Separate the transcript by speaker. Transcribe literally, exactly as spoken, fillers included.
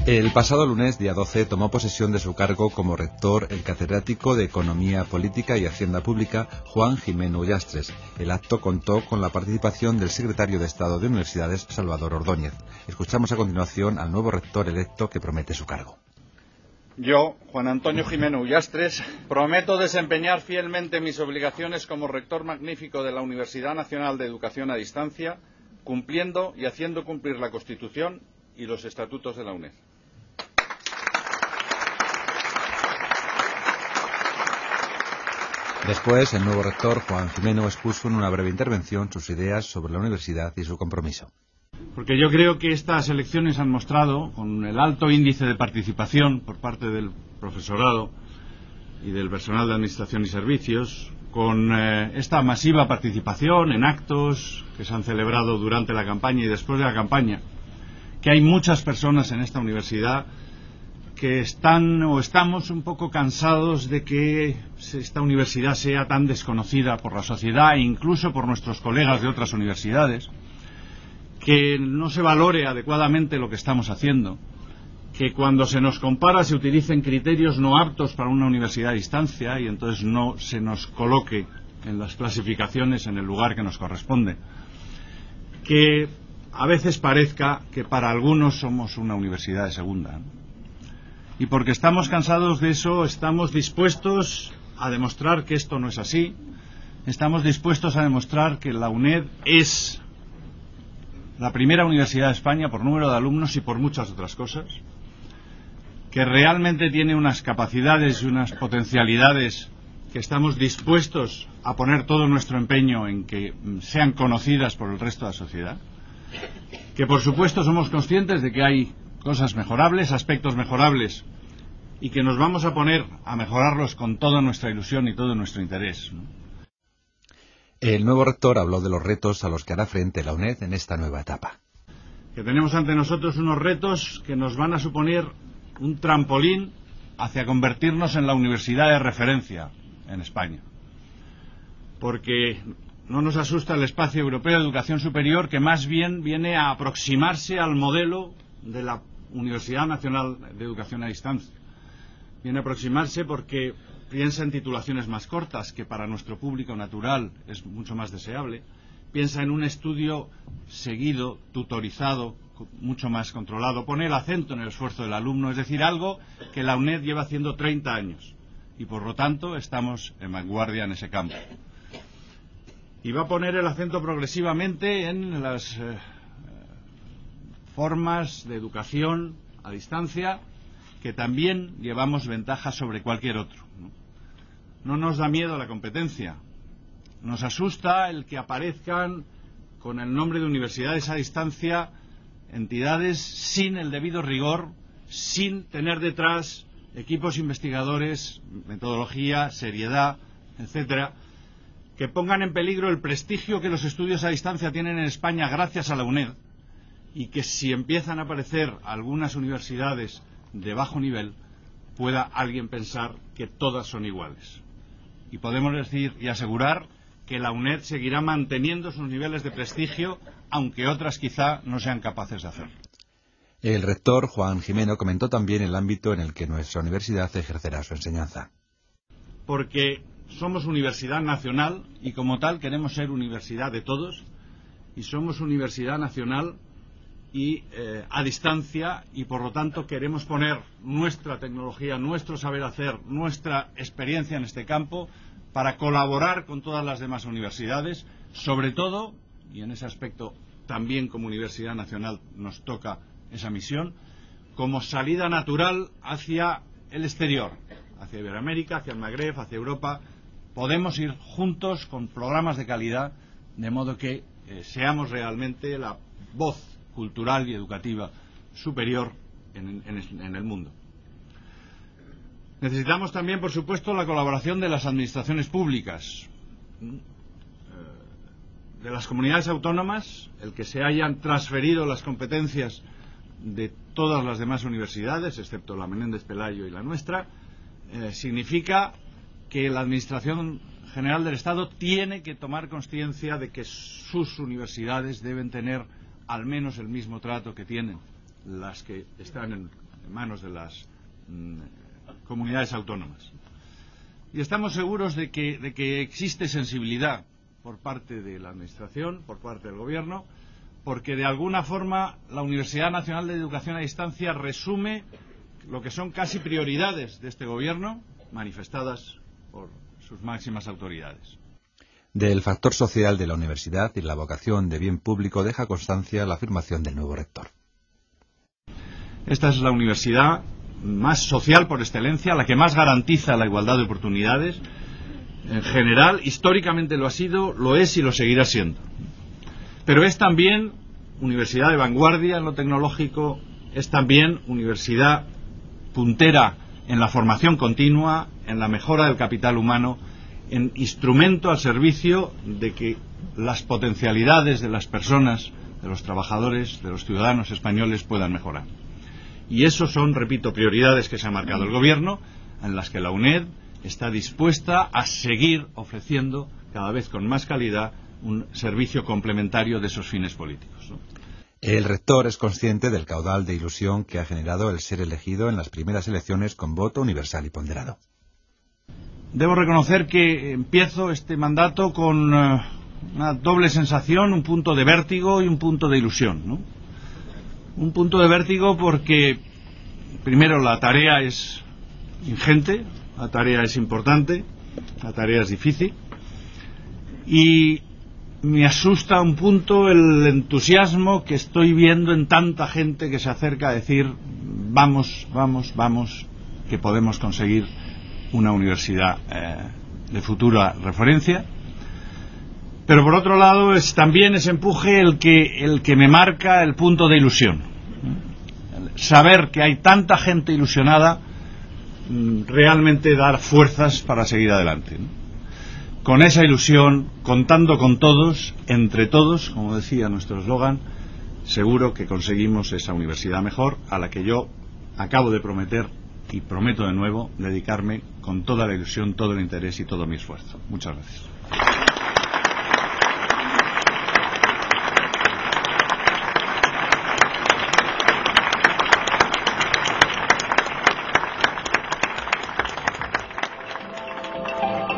Speaker 1: El pasado lunes, día doce, tomó posesión de su cargo como rector el catedrático de Economía Política y Hacienda Pública, Juan Gimeno Ullastres. El acto contó con la participación del secretario de Estado de Universidades, Salvador Ordóñez. Escuchamos a continuación al nuevo rector electo que promete su cargo.
Speaker 2: Yo, Juan Antonio Gimeno Ullastres, prometo desempeñar fielmente mis obligaciones como rector magnífico de la Universidad Nacional de Educación a Distancia, cumpliendo y haciendo cumplir la Constitución y los estatutos de la UNED.
Speaker 1: Después, el nuevo rector, Juan Gimeno, expuso en una breve intervención sus ideas sobre la universidad y su compromiso.
Speaker 3: Porque yo creo que estas elecciones han mostrado, con el alto índice de participación por parte del profesorado y del personal de Administración y Servicios, con eh, esta masiva participación en actos que se han celebrado durante la campaña y después de la campaña, que hay muchas personas en esta universidad que están o estamos un poco cansados de que esta universidad sea tan desconocida por la sociedad e incluso por nuestros colegas de otras universidades, que no se valore adecuadamente lo que estamos haciendo, que cuando se nos compara se utilicen criterios no aptos para una universidad a distancia y entonces no se nos coloque en las clasificaciones en el lugar que nos corresponde, que a veces parezca que para algunos somos una universidad de segunda, ¿no? Y porque estamos cansados de eso, estamos dispuestos a demostrar que esto no es así. Estamos dispuestos a demostrar que la UNED es la primera universidad de España por número de alumnos y por muchas otras cosas, que realmente tiene unas capacidades y unas potencialidades que estamos dispuestos a poner todo nuestro empeño en que sean conocidas por el resto de la sociedad, que por supuesto somos conscientes de que hay cosas mejorables, aspectos mejorables, y que nos vamos a poner a mejorarlos con toda nuestra ilusión y todo nuestro interés, ¿no?
Speaker 1: El nuevo rector habló de los retos a los que hará frente la UNED en esta nueva etapa.
Speaker 3: Que tenemos ante nosotros unos retos que nos van a suponer un trampolín hacia convertirnos en la universidad de referencia en España. Porque no nos asusta el espacio europeo de educación superior, que más bien viene a aproximarse al modelo de la Universidad Nacional de Educación a Distancia. Viene a aproximarse porque piensa en titulaciones más cortas, que para nuestro público natural es mucho más deseable. Piensa en un estudio seguido, tutorizado, mucho más controlado. Pone el acento en el esfuerzo del alumno, es decir, algo que la UNED lleva haciendo treinta años. Y por lo tanto estamos en vanguardia en ese campo. Y va a poner el acento progresivamente en las eh, formas de educación a distancia, que también llevamos ventaja sobre cualquier otro, ¿no? No nos da miedo la competencia. Nos asusta el que aparezcan con el nombre de universidades a distancia entidades sin el debido rigor, sin tener detrás equipos investigadores, metodología, seriedad, etcétera, que pongan en peligro el prestigio que los estudios a distancia tienen en España gracias a la UNED, y que si empiezan a aparecer algunas universidades de bajo nivel, pueda alguien pensar que todas son iguales. Y podemos decir y asegurar que la UNED seguirá manteniendo sus niveles de prestigio, aunque otras quizá no sean capaces de hacerlo.
Speaker 1: El rector, Juan Gimeno, comentó también el ámbito en el que nuestra universidad ejercerá su enseñanza.
Speaker 3: Porque somos universidad nacional y como tal queremos ser universidad de todos, y somos universidad nacional y eh, a distancia, y por lo tanto queremos poner nuestra tecnología, nuestro saber hacer, nuestra experiencia en este campo para colaborar con todas las demás universidades, sobre todo, y en ese aspecto también como Universidad Nacional nos toca esa misión, como salida natural hacia el exterior, hacia Iberoamérica, hacia el Magreb, hacia Europa. Podemos ir juntos con programas de calidad, de modo que eh, seamos realmente la voz cultural y educativa superior en, en, en el mundo. Necesitamos también, por supuesto, la colaboración de las administraciones públicas, de las comunidades autónomas, el que se hayan transferido las competencias de todas las demás universidades, excepto la Menéndez Pelayo y la nuestra, eh, significa que la Administración General del Estado tiene que tomar conciencia de que sus universidades deben tener al menos el mismo trato que tienen las que están en en manos de las mm, comunidades autónomas. Y estamos seguros de que, de que existe sensibilidad por parte de la Administración, por parte del Gobierno, porque de alguna forma la Universidad Nacional de Educación a Distancia resume lo que son casi prioridades de este Gobierno, manifestadas por sus máximas autoridades.
Speaker 1: Del factor social de la universidad y la vocación de bien público deja constancia la afirmación del nuevo rector.
Speaker 3: Esta es la universidad más social por excelencia, la que más garantiza la igualdad de oportunidades. En general, históricamente lo ha sido, lo es y lo seguirá siendo. Pero es también universidad de vanguardia en lo tecnológico, es también universidad puntera en la formación continua, en la mejora del capital humano, en instrumento al servicio de que las potencialidades de las personas, de los trabajadores, de los ciudadanos españoles puedan mejorar. Y eso son, repito, prioridades que se ha marcado el Gobierno, en las que la UNED está dispuesta a seguir ofreciendo cada vez con más calidad un servicio complementario de esos fines políticos, ¿no?
Speaker 1: El rector es consciente del caudal de ilusión que ha generado el ser elegido en las primeras elecciones con voto universal y ponderado.
Speaker 3: Debo reconocer que empiezo este mandato con uh, una doble sensación, un punto de vértigo y un punto de ilusión, ¿no? Un punto de vértigo porque, primero, la tarea es ingente, la tarea es importante, la tarea es difícil, y me asusta un punto el entusiasmo que estoy viendo en tanta gente que se acerca a decir vamos, vamos, vamos, que podemos conseguir una universidad eh, de futura referencia. Pero por otro lado es también ese empuje el que, el que me marca el punto de ilusión. Saber que hay tanta gente ilusionada realmente da fuerzas para seguir adelante, ¿no? Con esa ilusión, contando con todos, entre todos, como decía nuestro eslogan, seguro que conseguimos esa universidad mejor, a la que yo acabo de prometer y prometo de nuevo dedicarme con toda la ilusión, todo el interés y todo mi esfuerzo. Muchas gracias.